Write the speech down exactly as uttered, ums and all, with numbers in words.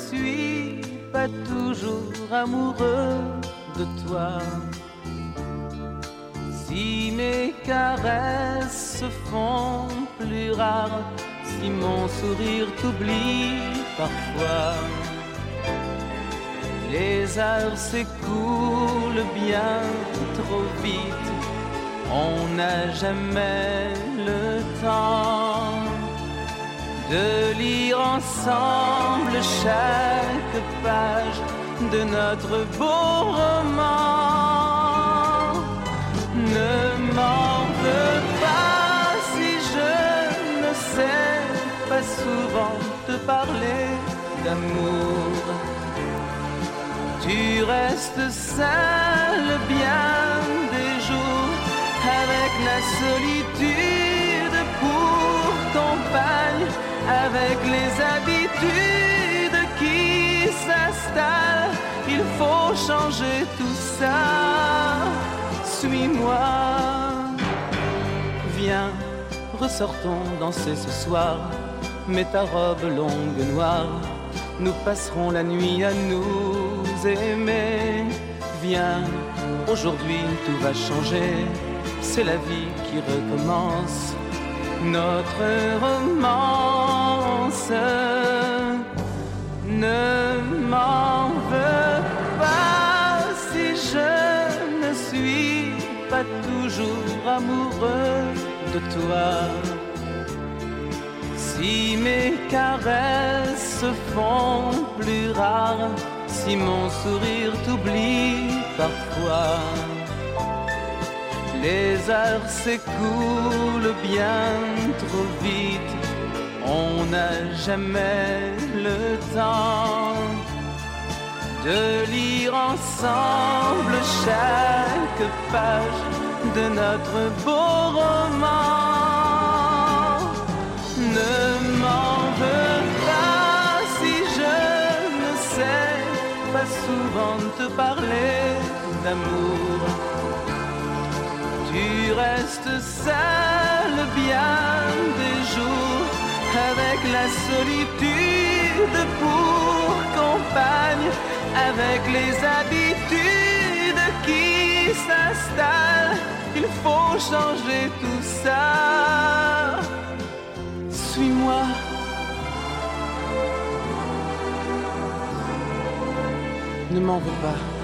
suis pas toujours amoureux de toi. Si mes caresses se font plus rares, si mon sourire t'oublie parfois, les heures s'écoulent bien trop vite, on n'a jamais le temps de lire ensemble chaque page de notre beau roman. Ne m'en veux pas si je ne sais pas souvent te parler d'amour. Tu restes seul bien des jours, avec la solitude pour compagne, avec les habitudes qui s'installent. Il faut changer tout ça. Suis-moi, viens, ressortons danser ce soir. Mets ta robe longue noire, nous passerons la nuit à nous aimer. Viens, aujourd'hui tout va changer, c'est la vie qui recommence, notre romance. Ne m'en veux pas si je ne suis pas toujours amoureux de toi. Si mes caresses se font plus rares, si mon sourire t'oublie parfois, les heures s'écoulent bien trop vite, on n'a jamais le temps de lire ensemble chaque page de notre beau roman. Ne m'en veux pas si je ne sais pas souvent te parler d'amour. Tu restes seul bien des jours, avec la solitude pour compagne, avec les habitudes qui s'installent. Il faut changer tout ça. Suis-moi. Ne m'en veux pas.